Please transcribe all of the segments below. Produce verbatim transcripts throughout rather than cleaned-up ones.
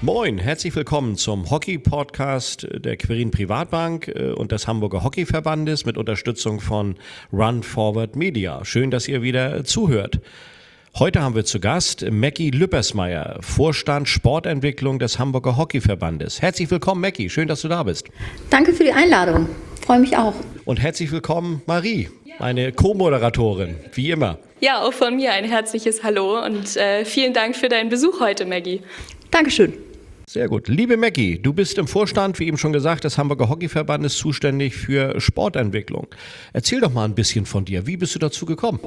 Moin, herzlich willkommen zum Hockey-Podcast der Quirin Privatbank und des Hamburger Hockeyverbandes mit Unterstützung von Run Forward Media. Schön, dass ihr wieder zuhört. Heute haben wir zu Gast Mackie Lüppersmeier, Vorstand Sportentwicklung des Hamburger Hockeyverbandes. Herzlich willkommen, Mackie. Schön, dass du da bist. Danke für die Einladung. Freue mich auch. Und herzlich willkommen, Marie, meine Co-Moderatorin, wie immer. Ja, auch von mir ein herzliches Hallo und äh, vielen Dank für deinen Besuch heute, Maggie. Dankeschön. Sehr gut. Liebe Mackie, du bist im Vorstand, wie eben schon gesagt, des Hamburger Hockeyverbandes zuständig für Sportentwicklung. Erzähl doch mal ein bisschen von dir. Wie bist du dazu gekommen?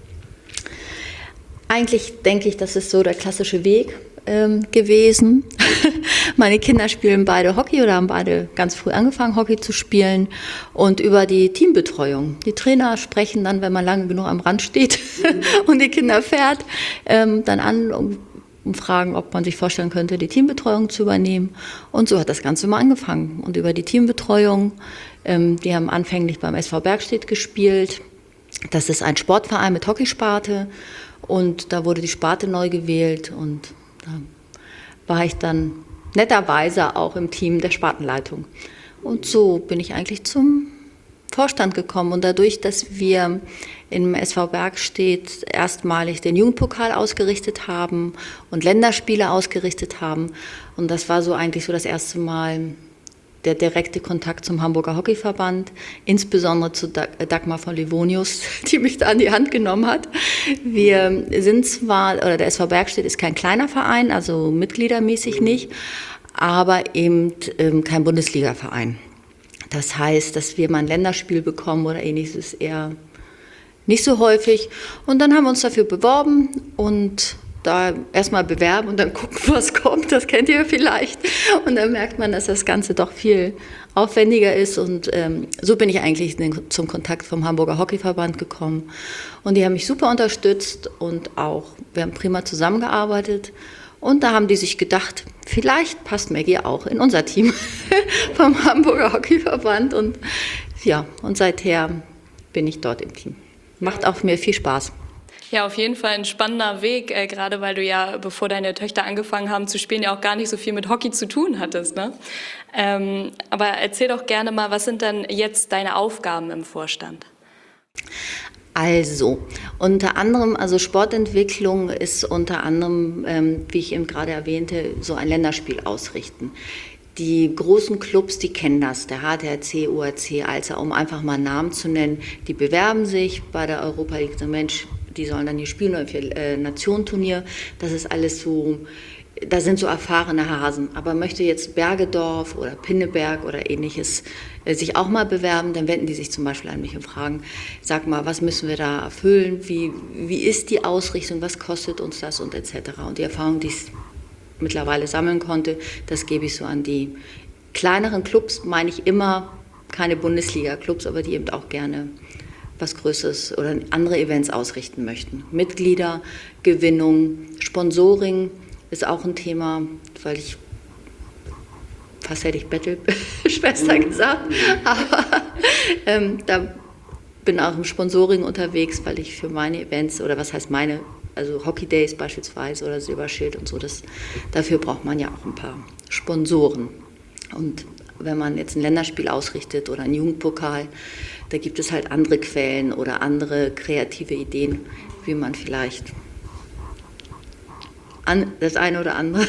Eigentlich denke ich, das ist so der klassische Weg ähm, gewesen. Meine Kinder spielen beide Hockey oder haben beide ganz früh angefangen, Hockey zu spielen. Und über die Teambetreuung. Die Trainer sprechen dann, wenn man lange genug am Rand steht und die Kinder fährt, ähm, dann an und um fragen, ob man sich vorstellen könnte, die Teambetreuung zu übernehmen. Und so hat das Ganze mal angefangen. Und über die Teambetreuung, ähm, die haben anfänglich beim S V Bergstedt gespielt. Das ist ein Sportverein mit Hockeysparte. Und da wurde die Sparte neu gewählt. Und da war ich dann netterweise auch im Team der Spartenleitung. Und so bin ich eigentlich zum Vorstand gekommen. Und dadurch, dass wir im S V Bergstedt erstmalig den Jugendpokal ausgerichtet haben und Länderspiele ausgerichtet haben. Und das war so eigentlich so das erste Mal der direkte Kontakt zum Hamburger Hockeyverband, insbesondere zu Dagmar von Livonius, die mich da an die Hand genommen hat. Wir sind zwar, oder der S V Bergstedt ist kein kleiner Verein, also mitgliedermäßig nicht, aber eben ähm, kein Bundesligaverein. Das heißt, dass wir mal ein Länderspiel bekommen oder ähnliches ist eher nicht so häufig. Und dann haben wir uns dafür beworben und da erstmal bewerben und dann gucken, was kommt. Das kennt ihr vielleicht. Und dann merkt man, dass das Ganze doch viel aufwendiger ist. Und ähm, so bin ich eigentlich zum Kontakt vom Hamburger Hockeyverband gekommen. Und die haben mich super unterstützt und auch, wir haben prima zusammengearbeitet. Und da haben die sich gedacht, vielleicht passt Maggie auch in unser Team vom Hamburger Hockeyverband. Und ja, und seither bin ich dort im Team. Macht auch mir viel Spaß. Ja, auf jeden Fall ein spannender Weg, äh, gerade weil du ja, bevor deine Töchter angefangen haben zu spielen, ja auch gar nicht so viel mit Hockey zu tun hattest, ne? Ähm, aber erzähl doch gerne mal, was sind denn jetzt deine Aufgaben im Vorstand? Also, unter anderem, also Sportentwicklung ist unter anderem, ähm, wie ich eben gerade erwähnte, so ein Länderspiel ausrichten. Die großen Clubs, die kennen das, der H T R C, U A C, also um einfach mal einen Namen zu nennen, die bewerben sich bei der Europa League. Der Mensch, die sollen dann hier spielen oder für äh, Nationenturnier. Das ist alles so, da sind so erfahrene Hasen. Aber möchte jetzt Bergedorf oder Pinneberg oder ähnliches äh, sich auch mal bewerben, dann wenden die sich zum Beispiel an mich und fragen, sag mal, was müssen wir da erfüllen, wie, wie ist die Ausrichtung, was kostet uns das und et cetera. Und die Erfahrung, die ich mittlerweile sammeln konnte, das gebe ich so an die kleineren Clubs, meine ich immer keine Bundesliga-Clubs, aber die eben auch gerne was Größeres oder andere Events ausrichten möchten. Mitgliedergewinnung, Sponsoring ist auch ein Thema, weil ich, fast hätte ich Bettelschwester gesagt, aber ähm, da bin auch im Sponsoring unterwegs, weil ich für meine Events, oder was heißt meine, also Hockey Days beispielsweise oder Silberschild und so, das, dafür braucht man ja auch ein paar Sponsoren. Und wenn man jetzt ein Länderspiel ausrichtet oder einen Jugendpokal, da gibt es halt andere Quellen oder andere kreative Ideen, wie man vielleicht an das eine oder andere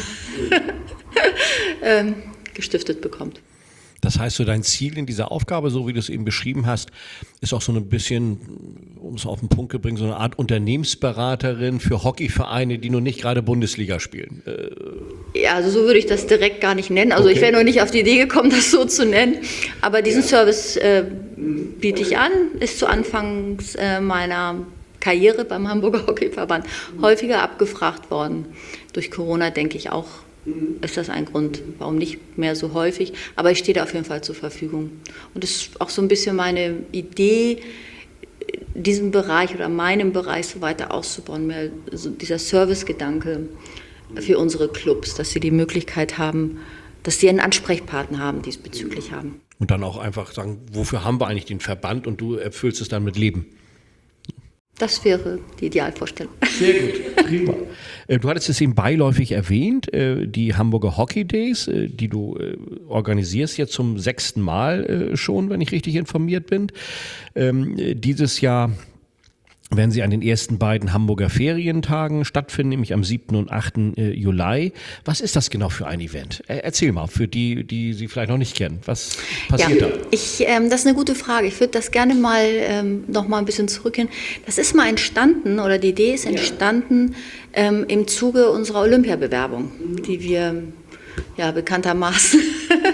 ähm, gestiftet bekommt. Das heißt, so dein Ziel in dieser Aufgabe, so wie du es eben beschrieben hast, ist auch so ein bisschen, um es auf den Punkt zu bringen, so eine Art Unternehmensberaterin für Hockeyvereine, die nur nicht gerade Bundesliga spielen. Ja, also so würde ich das direkt gar nicht nennen. Also okay. Ich wäre noch nicht auf die Idee gekommen, das so zu nennen. Aber diesen ja. Service äh, biete ich an, ist zu Anfangs äh, meiner Karriere beim Hamburger Hockeyverband häufiger abgefragt worden. Durch Corona denke ich auch, ist das ein Grund, warum nicht mehr so häufig. Aber ich stehe da auf jeden Fall zur Verfügung. Und das ist auch so ein bisschen meine Idee, diesen Bereich oder meinen Bereich so weiter auszubauen. Mehr so dieser Servicegedanke für unsere Clubs, dass sie die Möglichkeit haben, dass sie einen Ansprechpartner haben, diesbezüglich haben. Und dann auch einfach sagen, wofür haben wir eigentlich den Verband und du erfüllst es dann mit Leben? Das wäre die Idealvorstellung. Sehr gut, prima. Du hattest es eben beiläufig erwähnt, die Hamburger Hockey Days, die du organisierst jetzt zum sechsten Mal schon, wenn ich richtig informiert bin. Dieses Jahr werden sie an den ersten beiden Hamburger Ferientagen stattfinden, nämlich am siebten und achten Juli. Was ist das genau für ein Event? Erzähl mal, für die, die Sie vielleicht noch nicht kennen. Was passiert ja, da? Ich, ähm, das ist eine gute Frage. Ich würde das gerne mal ähm, noch mal ein bisschen zurückgehen. Das ist mal entstanden, oder die Idee ist entstanden ja. ähm, im Zuge unserer Olympiabewerbung, mhm. die wir ja bekanntermaßen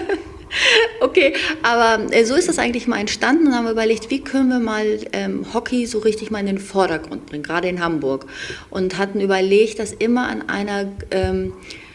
Okay, aber äh, so ist das eigentlich mal entstanden und haben wir überlegt, wie können wir mal ähm, Hockey so richtig mal in den Vordergrund bringen, gerade in Hamburg. Und hatten überlegt, das immer an einer ähm,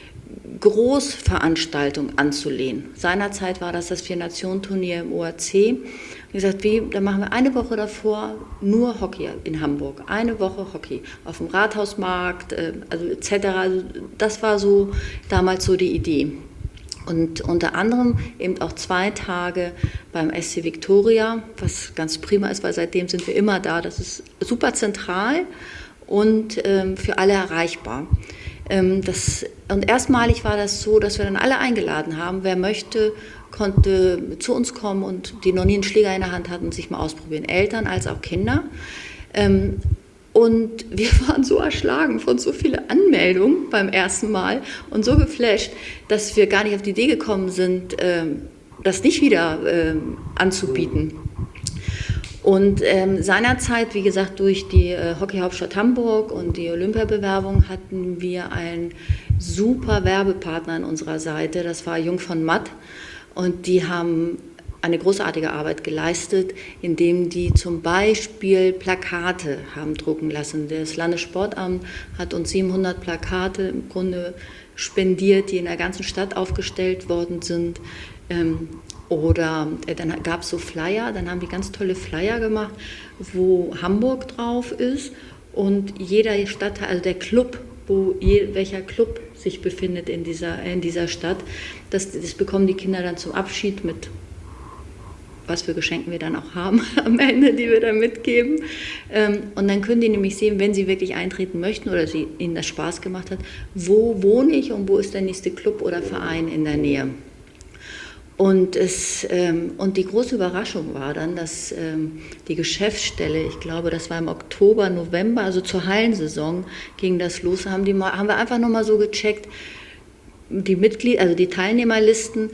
Großveranstaltung anzulehnen. Seinerzeit war das das Vier-Nationen-Turnier im O A C. Wie gesagt, wie, dann machen wir eine Woche davor nur Hockey in Hamburg. Eine Woche Hockey auf dem Rathausmarkt, äh, also et cetera. Also das war so damals so die Idee. Und unter anderem eben auch zwei Tage beim S C Viktoria, was ganz prima ist, weil seitdem sind wir immer da. Das ist super zentral und ähm, für alle erreichbar. Ähm, das, und erstmalig war das so, dass wir dann alle eingeladen haben. Wer möchte, konnte zu uns kommen und die noch nie einen Schläger in der Hand hatten und sich mal ausprobieren. Eltern als auch Kinder. Ähm, Und wir waren so erschlagen von so vielen Anmeldungen beim ersten Mal und so geflasht, dass wir gar nicht auf die Idee gekommen sind, das nicht wieder anzubieten. Und ähm, seinerzeit, wie gesagt, durch die äh, Hockey-Hauptstadt Hamburg und die Olympiabewerbung hatten wir einen super Werbepartner an unserer Seite. Das war Jung von Matt. Und die haben eine großartige Arbeit geleistet, indem die zum Beispiel Plakate haben drucken lassen. Das Landessportamt hat uns siebenhundert Plakate im Grunde spendiert, die in der ganzen Stadt aufgestellt worden sind. Ähm, oder äh, dann gab es so Flyer, dann haben die ganz tolle Flyer gemacht, wo Hamburg drauf ist und jeder Stadtteil, also der Club, wo je, welcher Club sich befindet in dieser, in dieser Stadt, das, das bekommen die Kinder dann zum Abschied mit, was für Geschenken wir dann auch haben am Ende, die wir dann mitgeben. Und dann können die nämlich sehen, wenn sie wirklich eintreten möchten oder sie, ihnen das Spaß gemacht hat, wo wohne ich und wo ist der nächste Club oder Verein in der Nähe. Und, es, und die große Überraschung war dann, dass die Geschäftsstelle, ich glaube, das war im Oktober, November, also zur Hallensaison ging das los, haben, die mal, haben wir einfach nochmal so gecheckt, die Mitglieder, also die Teilnehmerlisten,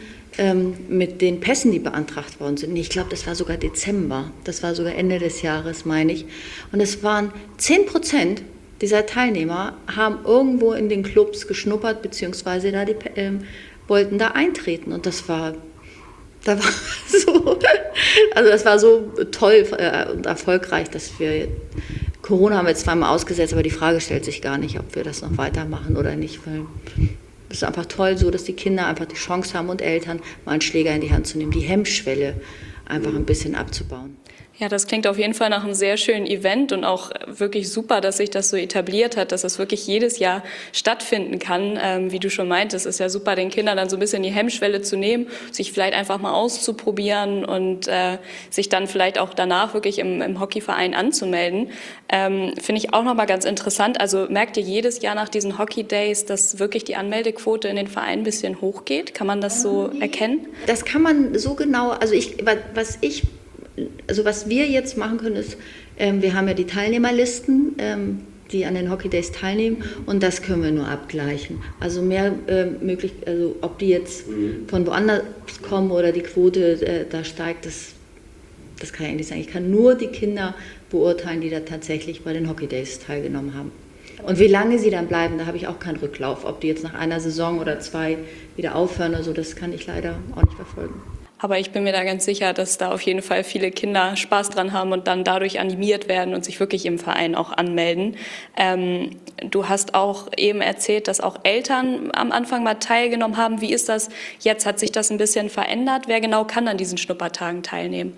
mit den Pässen, die beantragt worden sind. Ich glaube, das war sogar Dezember, das war sogar Ende des Jahres, meine ich. Und es waren zehn Prozent dieser Teilnehmer, haben irgendwo in den Clubs geschnuppert, beziehungsweise da die, äh, wollten da eintreten. Und das war, da war so, also das war so toll äh, und erfolgreich, dass wir, Corona haben wir jetzt zweimal ausgesetzt, aber die Frage stellt sich gar nicht, ob wir das noch weitermachen oder nicht, weil es ist einfach toll, so dass die Kinder einfach die Chance haben und Eltern mal einen Schläger in die Hand zu nehmen, die Hemmschwelle einfach ein bisschen abzubauen. Ja, das klingt auf jeden Fall nach einem sehr schönen Event und auch wirklich super, dass sich das so etabliert hat, dass das wirklich jedes Jahr stattfinden kann. Ähm, wie du schon meintest, ist ja super, den Kindern dann so ein bisschen die Hemmschwelle zu nehmen, sich vielleicht einfach mal auszuprobieren und äh, sich dann vielleicht auch danach wirklich im, im Hockeyverein anzumelden. Ähm, finde ich auch nochmal ganz interessant. Also merkt ihr jedes Jahr nach diesen Hockey Days, dass wirklich die Anmeldequote in den Vereinen ein bisschen hochgeht? Kann man das so erkennen? Das kann man so genau, also ich, was ich Also was wir jetzt machen können, ist, ähm, wir haben ja die Teilnehmerlisten, ähm, die an den Hockey Days teilnehmen, und das können wir nur abgleichen. Also mehr äh, möglich, also ob die jetzt von woanders kommen oder die Quote äh, da steigt, das, das kann ich eigentlich sagen. Ich kann nur die Kinder beurteilen, die da tatsächlich bei den Hockey Days teilgenommen haben. Und wie lange sie dann bleiben, da habe ich auch keinen Rücklauf. Ob die jetzt nach einer Saison oder zwei wieder aufhören oder so, das kann ich leider auch nicht verfolgen. Aber ich bin mir da ganz sicher, dass da auf jeden Fall viele Kinder Spaß dran haben und dann dadurch animiert werden und sich wirklich im Verein auch anmelden. Ähm, du hast auch eben erzählt, dass auch Eltern am Anfang mal teilgenommen haben. Wie ist das jetzt? Hat sich das ein bisschen verändert? Wer genau kann an diesen Schnuppertagen teilnehmen?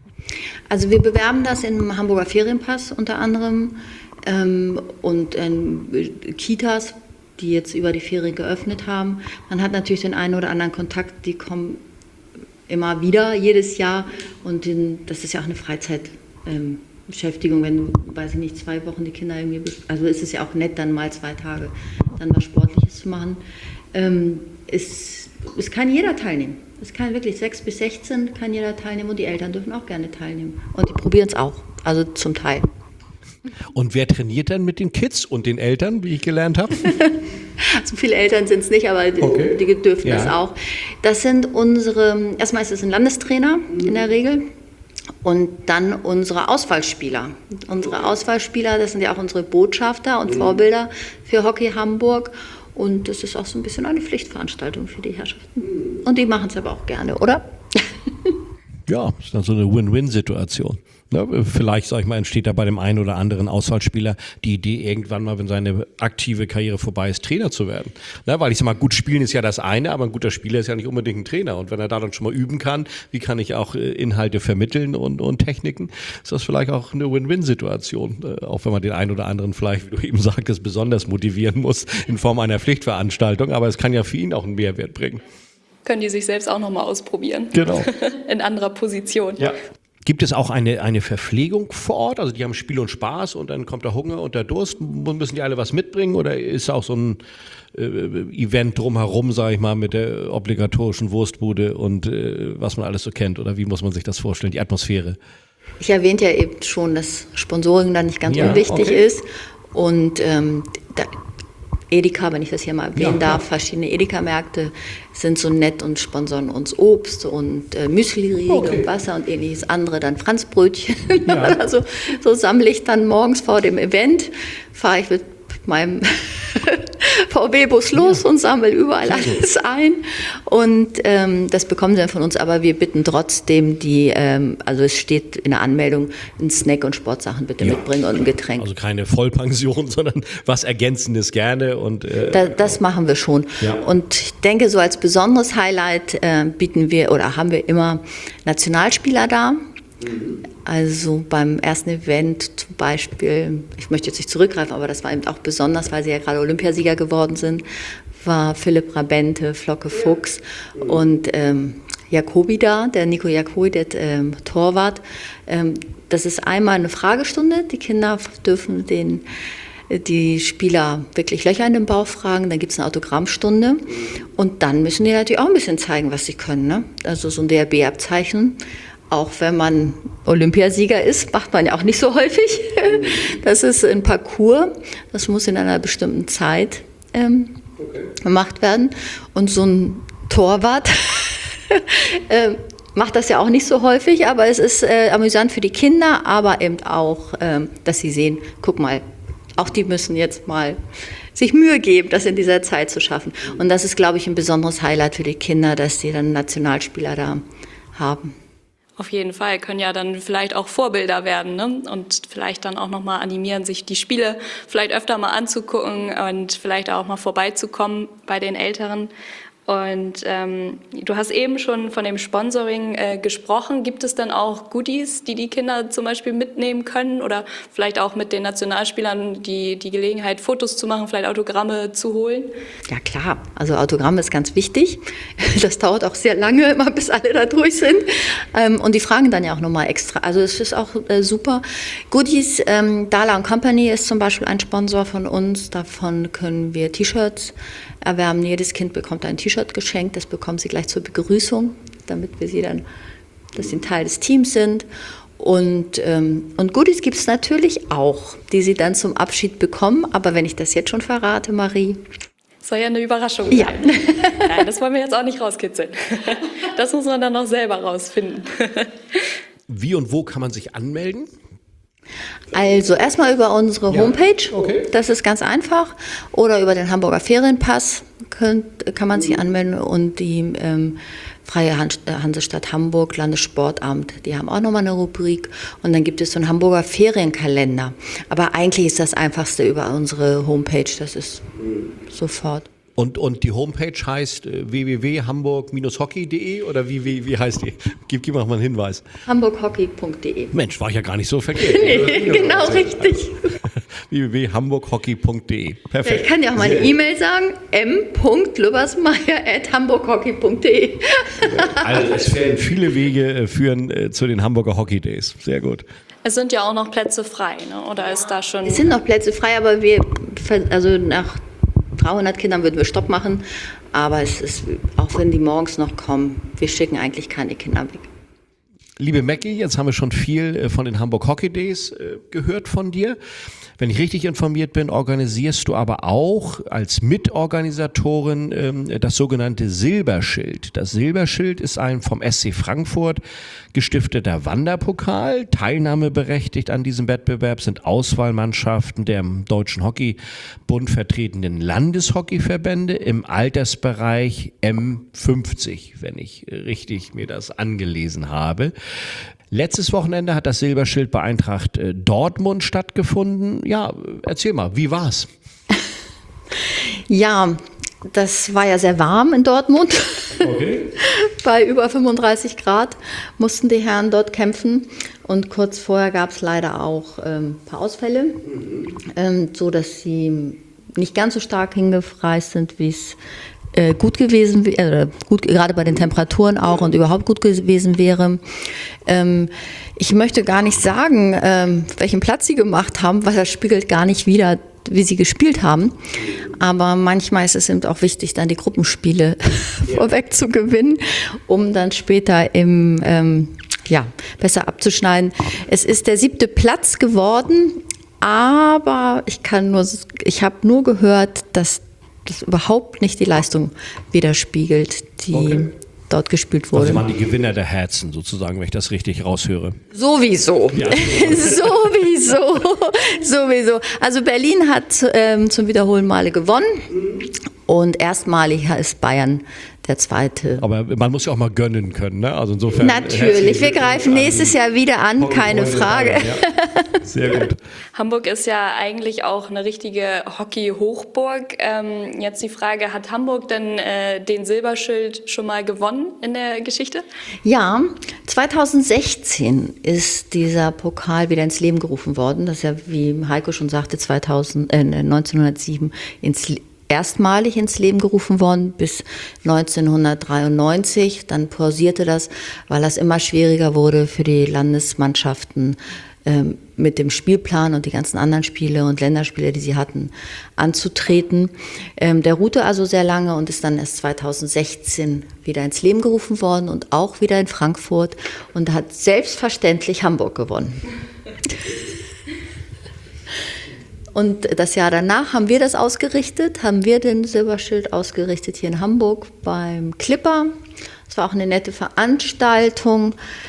Also wir bewerben das im Hamburger Ferienpass unter anderem ähm, und in Kitas, die jetzt über die Ferien geöffnet haben. Man hat natürlich den einen oder anderen Kontakt, die kommen immer wieder, jedes Jahr, und den, das ist ja auch eine Freizeitaktivität, Beschäftigung, wenn du, weiß ich nicht, zwei Wochen die Kinder irgendwie, also ist es ja auch nett, dann mal zwei Tage dann was Sportliches zu machen. Ähm, es, es kann jeder teilnehmen. Es kann wirklich sechs bis sechzehn kann jeder teilnehmen und die Eltern dürfen auch gerne teilnehmen. Und die probieren es auch, also zum Teil. Und wer trainiert dann mit den Kids und den Eltern, wie ich gelernt habe? So viele Eltern sind es nicht, aber okay. die, die dürfen ja. das auch. Das sind unsere, erstmal ist es ein Landestrainer in der Regel. Und dann unsere Auswahlspieler. Unsere Auswahlspieler, das sind ja auch unsere Botschafter und Vorbilder für Hockey Hamburg. Und das ist auch so ein bisschen eine Pflichtveranstaltung für die Herrschaften. Und die machen es aber auch gerne, oder? Ja, das ist dann so eine Win-Win-Situation. Ne? Vielleicht, sag ich mal, entsteht da bei dem einen oder anderen Auswahlspieler die Idee, irgendwann mal, wenn seine aktive Karriere vorbei ist, Trainer zu werden. Ne? Weil ich sag mal, gut spielen ist ja das eine, aber ein guter Spieler ist ja nicht unbedingt ein Trainer. Und wenn er da dann schon mal üben kann, wie kann ich auch äh, Inhalte vermitteln und, und Techniken, ist das vielleicht auch eine Win-Win-Situation. Äh, auch wenn man den einen oder anderen vielleicht, wie du eben sagtest, besonders motivieren muss in Form einer Pflichtveranstaltung. Aber es kann ja für ihn auch einen Mehrwert bringen. Können die sich selbst auch nochmal ausprobieren. Genau. In anderer Position. Ja. Gibt es auch eine, eine Verpflegung vor Ort? Also die haben Spiel und Spaß und dann kommt der Hunger und der Durst. Müssen die alle was mitbringen oder ist auch so ein äh, Event drumherum, sage ich mal, mit der obligatorischen Wurstbude und äh, was man alles so kennt? Oder wie muss man sich das vorstellen, die Atmosphäre? Ich erwähnte ja eben schon, dass Sponsoring dann nicht ganz ja, unwichtig okay. ist. Und ähm, da, Edeka, wenn ich das hier mal erwähnen ja, darf, ja. verschiedene Edeka-Märkte sind so nett und sponsern uns Obst und äh, Müsli-Riegel okay. und Wasser und ähnliches andere, dann Franzbrötchen. Ja. Also so sammle ich dann morgens vor dem Event, fahre ich mit meinem V W-Bus los ja. und sammle überall alles ein. Und ähm, das bekommen sie dann von uns, aber wir bitten trotzdem die, ähm, also es steht in der Anmeldung, ein Snack und Sportsachen bitte ja. mitbringen und ein Getränk. Also keine Vollpension, sondern was Ergänzendes gerne. Und, äh, da, das machen wir schon. Ja. Und ich denke, so als besonderes Highlight äh, bieten wir oder haben wir immer Nationalspieler da. Also beim ersten Event zum Beispiel, ich möchte jetzt nicht zurückgreifen, aber das war eben auch besonders, weil sie ja gerade Olympiasieger geworden sind, war Philipp Rabente, Flocke Fuchs und ähm, Jacobi da, der Nico Jacobi, der ähm, Torwart. Ähm, das ist einmal eine Fragestunde, die Kinder dürfen den die Spieler wirklich Löcher in den Bauch fragen, dann gibt es eine Autogrammstunde und dann müssen die natürlich auch ein bisschen zeigen, was sie können. Ne? Also so ein D R B-Abzeichen. Auch wenn man Olympiasieger ist, macht man ja auch nicht so häufig. Das ist ein Parcours, das muss in einer bestimmten Zeit ähm, okay. gemacht werden. Und so ein Torwart äh, macht das ja auch nicht so häufig, aber es ist äh, amüsant für die Kinder, aber eben auch, äh, dass sie sehen, guck mal, auch die müssen jetzt mal sich Mühe geben, das in dieser Zeit zu schaffen. Und das ist, glaube ich, ein besonderes Highlight für die Kinder, dass sie dann Nationalspieler da haben. Auf jeden Fall, können ja dann vielleicht auch Vorbilder werden, ne? Und vielleicht dann auch nochmal animieren, sich die Spiele vielleicht öfter mal anzugucken und vielleicht auch mal vorbeizukommen bei den Älteren. Und ähm, du hast eben schon von dem Sponsoring äh, gesprochen. Gibt es dann auch Goodies, die die Kinder zum Beispiel mitnehmen können oder vielleicht auch mit den Nationalspielern die, die Gelegenheit, Fotos zu machen, vielleicht Autogramme zu holen? Ja klar, also Autogramme ist ganz wichtig. Das dauert auch sehr lange, immer bis alle da durch sind. Ähm, und die fragen dann ja auch nochmal extra. Also es ist auch äh, super. Goodies, ähm, Dahler und Company ist zum Beispiel ein Sponsor von uns. Davon können wir T-Shirts erwärmen. Jedes Kind bekommt ein T-Shirt geschenkt, das bekommen sie gleich zur Begrüßung, damit wir sie dann, dass sie ein Teil des Teams sind. Und, ähm, und Goodies gibt es natürlich auch, die sie dann zum Abschied bekommen. Aber wenn ich das jetzt schon verrate, Marie. Soll ja eine Überraschung ja. sein. Nein, das wollen wir jetzt auch nicht rauskitzeln. Das muss man dann noch selber rausfinden. Wie und wo kann man sich anmelden? Also erstmal über unsere ja. Homepage, okay. das ist ganz einfach, oder über den Hamburger Ferienpass könnt, kann man sich anmelden und die ähm, Freie Hansestadt Hamburg, Landessportamt, die haben auch nochmal eine Rubrik und dann gibt es so einen Hamburger Ferienkalender. Aber eigentlich ist das Einfachste über unsere Homepage, das ist sofort. Und, und die Homepage heißt äh, w w w punkt hamburg Bindestrich hockey punkt de oder wie, wie, wie heißt die? Gib, gib mal einen Hinweis. hamburg hockey punkt de. Mensch, war ich ja gar nicht so verkehrt. Nee, genau richtig. w w w punkt hamburg hockey punkt de. Perfekt. Ich kann ja auch meine E-Mail sagen, m punkt lübbersmeier at hamburg hockey punkt de. Also es werden viele Wege führen äh, zu den Hamburger Hockey Days. Sehr gut. Es sind ja auch noch Plätze frei, ne? Oder ist da schon... Es sind noch Plätze frei, aber wir, also nach dreihundert Kindern würden wir Stopp machen. Aber es ist, auch wenn die morgens noch kommen, wir schicken eigentlich keine Kinder weg. Liebe Mackie, jetzt haben wir schon viel von den Hamburg Hockey Days gehört von dir. Wenn ich richtig informiert bin, organisierst du aber auch als Mitorganisatorin ähm, das sogenannte Silberschild. Das Silberschild ist ein vom S C Frankfurt gestifteter Wanderpokal. Teilnahmeberechtigt an diesem Wettbewerb sind Auswahlmannschaften der im Deutschen Hockeybund vertretenen Landeshockeyverbände im Altersbereich M fünfzig, wenn ich richtig mir das angelesen habe. Letztes Wochenende hat das Silberschild bei Eintracht Dortmund stattgefunden. Ja, erzähl mal, wie war's? Ja, das war ja sehr warm in Dortmund. Okay. Bei über fünfunddreißig Grad mussten die Herren dort kämpfen. Und kurz vorher gab es leider auch ähm, ein paar Ausfälle, ähm, so dass sie nicht ganz so stark hingereist sind, wie es äh, gut gewesen wäre, äh, gut, gerade bei den Temperaturen auch und überhaupt gut gewesen wäre. Ähm, ich möchte gar nicht sagen, ähm, welchen Platz sie gemacht haben, weil das spiegelt gar nicht wider, wie sie gespielt haben. Aber manchmal ist es eben auch wichtig, dann die Gruppenspiele ja. vorweg zu gewinnen, um dann später im, ähm, ja, besser abzuschneiden. Es ist der siebte Platz geworden, aber ich kann nur, ich habe nur gehört, dass das überhaupt nicht die Leistung widerspiegelt, die okay. dort gespielt wurde. Also waren die Gewinner der Herzen sozusagen, wenn ich das richtig raushöre. Sowieso. Ja. sowieso. Sowieso. Also Berlin hat ähm, zum wiederholten Male gewonnen und erstmalig ist Bayern der zweite. Aber man muss ja auch mal gönnen können, ne? Also insofern. Natürlich, wir greifen nächstes Jahr wieder an, keine Frage. Ja. Sehr gut. Hamburg ist ja eigentlich auch eine richtige Hockey-Hochburg. Ähm, jetzt die Frage, hat Hamburg denn äh, den Silberschild schon mal gewonnen in der Geschichte? Ja, zweitausendsechzehn ist dieser Pokal wieder ins Leben gerufen worden. Das ist ja, wie Heiko schon sagte, zweitausend, äh, neunzehnhundertsieben ins Leben. Erstmalig ins Leben gerufen worden bis neunzehnhundertdreiundneunzig. Dann pausierte das, weil das immer schwieriger wurde für die Landesmannschaften ähm, mit dem Spielplan und die ganzen anderen Spiele und Länderspiele, die sie hatten, anzutreten. Ähm, der ruhte also sehr lange und ist dann erst zweitausendsechzehn wieder ins Leben gerufen worden und auch wieder in Frankfurt und hat selbstverständlich Hamburg gewonnen. Und das Jahr danach haben wir das ausgerichtet, haben wir den Silberschild ausgerichtet hier in Hamburg beim Clipper. Es war auch eine nette Veranstaltung.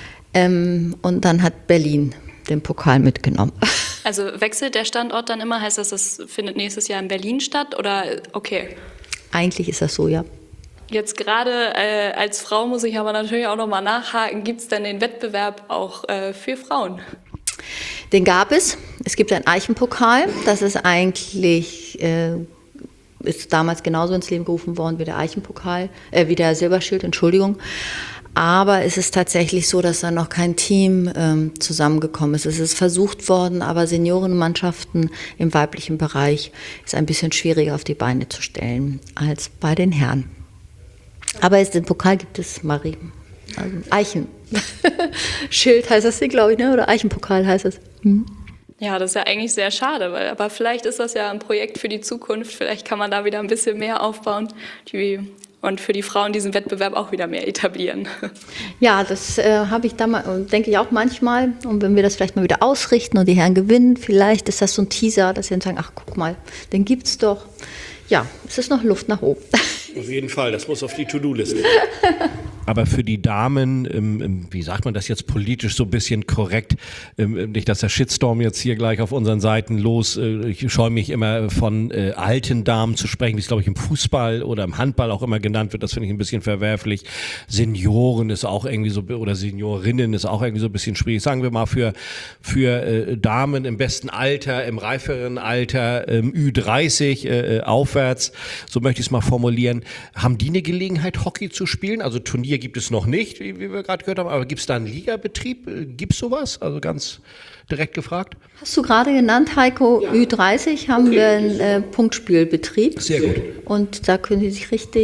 Ähm, und dann hat Berlin den Pokal mitgenommen. Also wechselt der Standort dann immer? Heißt das, das findet nächstes Jahr in Berlin statt? Oder okay? Eigentlich ist das so, ja. Jetzt gerade äh, als Frau muss ich aber natürlich auch nochmal nachhaken. Gibt es denn den Wettbewerb auch äh, für Frauen? Den gab es. Es gibt einen Eichenpokal. Das ist eigentlich, äh, ist damals genauso ins Leben gerufen worden wie der Eichenpokal, äh, wie der Silberschild, Entschuldigung. Aber es ist tatsächlich so, dass da noch kein Team ähm, zusammengekommen ist. Es ist versucht worden, aber Seniorenmannschaften im weiblichen Bereich ist ein bisschen schwieriger auf die Beine zu stellen als bei den Herren. Aber es, den Pokal gibt es, Marie. Also Eichenschild heißt das, glaube ich, ne? Oder Eichenpokal heißt es. Hm. Ja, das ist ja eigentlich sehr schade, weil, aber vielleicht ist das ja ein Projekt für die Zukunft. Vielleicht kann man da wieder ein bisschen mehr aufbauen die, und für die Frauen diesen Wettbewerb auch wieder mehr etablieren. Ja, das äh, habe ich da mal, denke ich auch manchmal. Und wenn wir das vielleicht mal wieder ausrichten und die Herren gewinnen, vielleicht ist das so ein Teaser, dass sie dann sagen, ach guck mal, den gibt's doch. Ja, es ist noch Luft nach oben. Auf jeden Fall, das muss auf die To-Do-Liste. Aber für die Damen, ähm, wie sagt man das jetzt politisch so ein bisschen korrekt, ähm, nicht, dass der Shitstorm jetzt hier gleich auf unseren Seiten los, äh, ich scheue mich immer von äh, alten Damen zu sprechen, wie es glaube ich im Fußball oder im Handball auch immer genannt wird, das finde ich ein bisschen verwerflich. Senioren ist auch irgendwie so, oder Seniorinnen ist auch irgendwie so ein bisschen schwierig. Sagen wir mal für, für äh, Damen im besten Alter, im reiferen Alter, ähm, Ü dreißig äh, aufwärts, so möchte ich es mal formulieren. Haben die eine Gelegenheit, Hockey zu spielen? Also Turnier gibt es noch nicht, wie, wie wir gerade gehört haben, aber gibt es da einen Ligabetrieb? Gibt es sowas? Also ganz direkt gefragt. Hast du gerade genannt, Heiko, ja. Ü dreißig haben okay. wir einen äh, Punktspielbetrieb. Sehr gut. Und da können sie sich richtig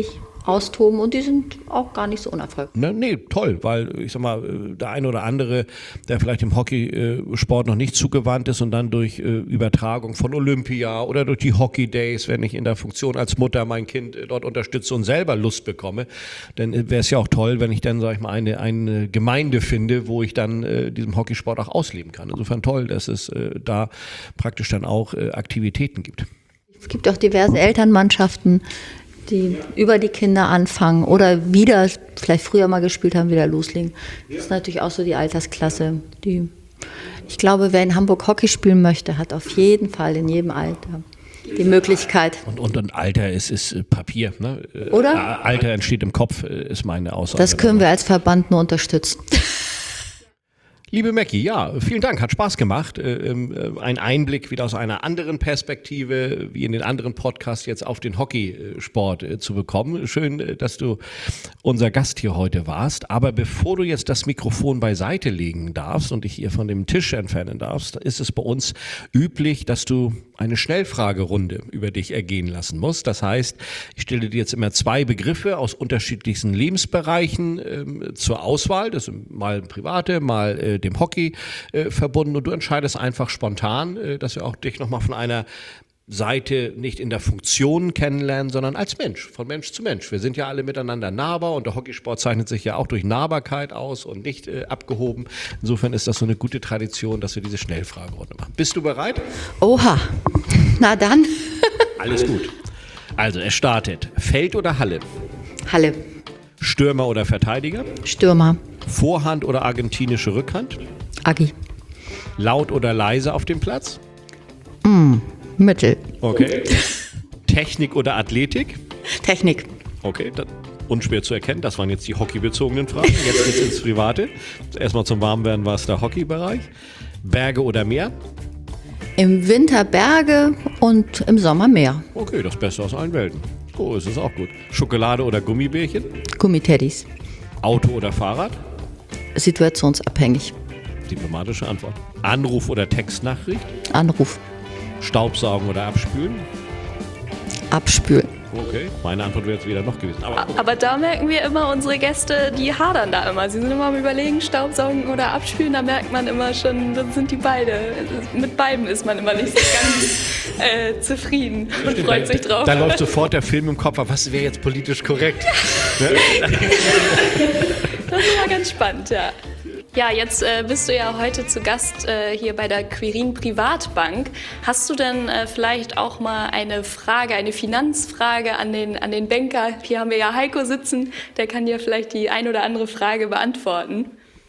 austoben und die sind auch gar nicht so unerfolgreich. Ne, nee, toll, weil ich sag mal, der eine oder andere, der vielleicht dem Hockeysport noch nicht zugewandt ist und dann durch äh, Übertragung von Olympia oder durch die Hockey Days, wenn ich in der Funktion als Mutter mein Kind äh, dort unterstütze und selber Lust bekomme, dann äh, wäre es ja auch toll, wenn ich dann, sag ich mal, eine, eine Gemeinde finde, wo ich dann äh, diesem Hockeysport auch ausleben kann. Insofern toll, dass es äh, da praktisch dann auch äh, Aktivitäten gibt. Es gibt auch diverse Elternmannschaften, die über die Kinder anfangen oder wieder, vielleicht früher mal gespielt haben, wieder loslegen. Das ist natürlich auch so die Altersklasse. Die, ich glaube, wer in Hamburg Hockey spielen möchte, hat auf jeden Fall in jedem Alter die Möglichkeit. Und, und, und Alter ist, ist Papier. Ne? Oder? Alter entsteht im Kopf, ist meine Aussage. Das können wir als Verband nur unterstützen. Liebe Mackie, ja, vielen Dank, hat Spaß gemacht. Ähm, ein Einblick wieder aus einer anderen Perspektive, wie in den anderen Podcasts jetzt auf den Hockeysport äh, zu bekommen. Schön, äh, dass du unser Gast hier heute warst. Aber bevor du jetzt das Mikrofon beiseite legen darfst und dich hier von dem Tisch entfernen darfst, ist es bei uns üblich, dass du eine Schnellfragerunde über dich ergehen lassen musst. Das heißt, ich stelle dir jetzt immer zwei Begriffe aus unterschiedlichsten Lebensbereichen ähm, zur Auswahl. Das sind mal private, mal äh, dem Hockey äh, verbunden und du entscheidest einfach spontan, äh, dass wir auch dich nochmal von einer Seite nicht in der Funktion kennenlernen, sondern als Mensch, von Mensch zu Mensch. Wir sind ja alle miteinander nahbar und der Hockeysport zeichnet sich ja auch durch Nahbarkeit aus und nicht äh, abgehoben. Insofern ist das so eine gute Tradition, dass wir diese Schnellfragerunde machen. Bist du bereit? Oha, na dann. Alles gut. Also es startet. Feld oder Halle? Halle. Stürmer oder Verteidiger? Stürmer. Vorhand oder argentinische Rückhand? Agi. Laut oder leise auf dem Platz? Mm, Mittel. Okay. Technik oder Athletik? Technik. Okay, das, unschwer zu erkennen. Das waren jetzt die hockeybezogenen Fragen. Jetzt geht's ins Private. Erstmal zum Warmwerden war es der Hockeybereich. Berge oder Meer? Im Winter Berge und im Sommer Meer. Okay, das Beste aus allen Welten. So ist es auch gut. Schokolade oder Gummibärchen? Gummiteddys. Auto oder Fahrrad? Situationsabhängig. Diplomatische Antwort. Anruf oder Textnachricht? Anruf. Staubsaugen oder abspülen? Abspülen. Okay, meine Antwort wäre jetzt wieder noch gewesen. Aber, okay. Aber da merken wir immer, unsere Gäste, die hadern da immer. Sie sind immer am Überlegen, Staubsaugen oder abspülen. Da merkt man immer schon, das sind die beide. Mit beiden ist man immer nicht so ganz äh, zufrieden und Stimmt, freut da, sich drauf. Da läuft sofort der Film im Kopf ab, was wäre jetzt politisch korrekt? Ne? Das ist ja ganz spannend, ja. Ja, jetzt äh, bist du ja heute zu Gast äh, hier bei der Quirin Privatbank. Hast du denn äh, vielleicht auch mal eine Frage, eine Finanzfrage an den, an den Banker? Hier haben wir ja Heiko sitzen, der kann dir vielleicht die ein oder andere Frage beantworten.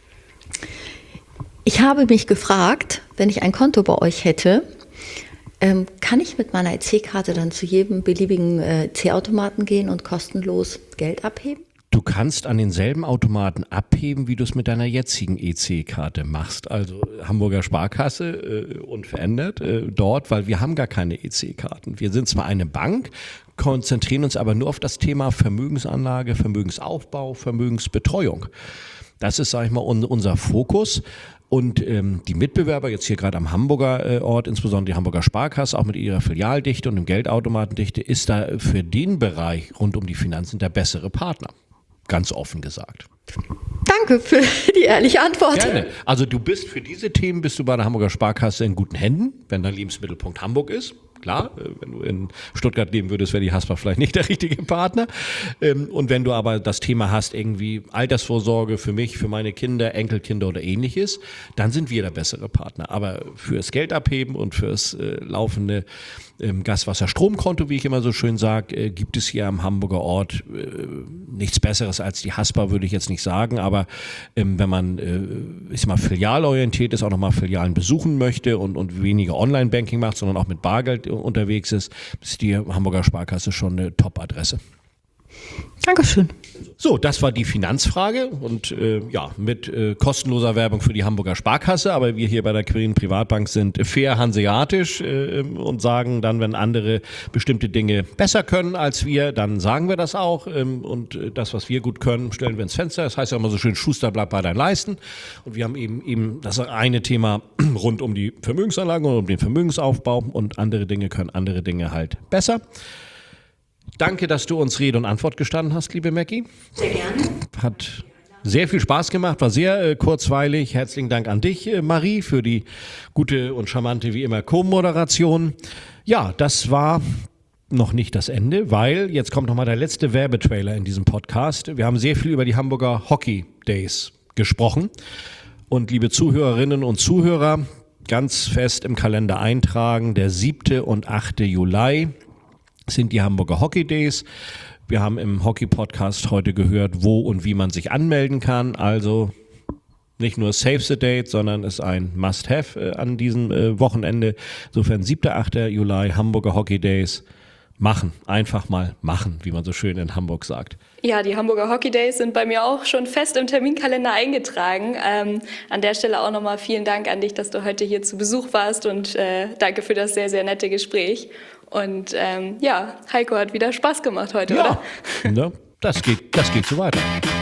Ich habe mich gefragt, wenn ich ein Konto bei euch hätte, ähm, kann ich mit meiner E C-Karte dann zu jedem beliebigen äh, E C-Automaten gehen und kostenlos Geld abheben? Du kannst an denselben Automaten abheben, wie du es mit deiner jetzigen E C-Karte machst. Also Hamburger Sparkasse, äh, unverändert äh, dort, weil wir haben gar keine E C-Karten. Wir sind zwar eine Bank, konzentrieren uns aber nur auf das Thema Vermögensanlage, Vermögensaufbau, Vermögensbetreuung. Das ist, sage ich mal, un- unser Fokus. Und ähm, die Mitbewerber, jetzt hier gerade am Hamburger äh, Ort, insbesondere die Hamburger Sparkasse, auch mit ihrer Filialdichte und dem Geldautomatendichte, ist da für den Bereich rund um die Finanzen der bessere Partner. Ganz offen gesagt. Danke für die ehrliche Antwort. Gerne. Also du bist für diese Themen, bist du bei der Hamburger Sparkasse in guten Händen, wenn dein Lebensmittelpunkt Hamburg ist. Klar, wenn du in Stuttgart leben würdest, wäre die Haspa vielleicht nicht der richtige Partner. Und wenn du aber das Thema hast, irgendwie Altersvorsorge für mich, für meine Kinder, Enkelkinder oder ähnliches, dann sind wir der bessere Partner. Aber fürs Geld abheben und fürs äh, laufende ähm, Gas-Wasser-Strom-Konto, wie ich immer so schön sage, äh, gibt es hier am Hamburger Ort äh, nichts Besseres als die Haspa, würde ich jetzt nicht sagen. Aber ähm, wenn man äh, ich sag mal, filialorientiert ist, auch nochmal Filialen besuchen möchte und, und weniger Online-Banking macht, sondern auch mit Bargeld unterwegs ist, ist die Hamburger Sparkasse schon eine Top-Adresse. Dankeschön. So, das war die Finanzfrage und äh, ja, mit äh, kostenloser Werbung für die Hamburger Sparkasse, aber wir hier bei der Quirin Privatbank sind fair hanseatisch äh, und sagen dann, wenn andere bestimmte Dinge besser können als wir, dann sagen wir das auch ähm, und äh, das, was wir gut können, stellen wir ins Fenster. Das heißt ja immer so schön, Schuster, bleib bei deinen Leisten und wir haben eben eben das eine Thema rund um die Vermögensanlagen und um den Vermögensaufbau und andere Dinge können andere Dinge halt besser. Danke, dass du uns Rede und Antwort gestanden hast, liebe Mackie. Sehr gerne. Hat sehr viel Spaß gemacht, war sehr äh, kurzweilig. Herzlichen Dank an dich, äh, Marie, für die gute und charmante, wie immer, Co-Moderation. Ja, das war noch nicht das Ende, weil jetzt kommt nochmal der letzte Werbetrailer in diesem Podcast. Wir haben sehr viel über die Hamburger Hockey Days gesprochen. Und liebe Zuhörerinnen und Zuhörer, ganz fest im Kalender eintragen, der siebte und achte Juli sind die Hamburger Hockey Days. Wir haben im Hockey-Podcast heute gehört, wo und wie man sich anmelden kann. Also nicht nur Save the Date, sondern es ist ein Must-Have äh, an diesem äh, Wochenende. Insofern siebter, achter Juli, Hamburger Hockey Days. Machen, einfach mal machen, wie man so schön in Hamburg sagt. Ja, die Hamburger Hockey Days sind bei mir auch schon fest im Terminkalender eingetragen. Ähm, an der Stelle auch nochmal vielen Dank an dich, dass du heute hier zu Besuch warst und äh, danke für das sehr, sehr nette Gespräch. Und ähm, ja, Heiko hat wieder Spaß gemacht heute, ja, oder? Ne, das geht, das geht so weiter.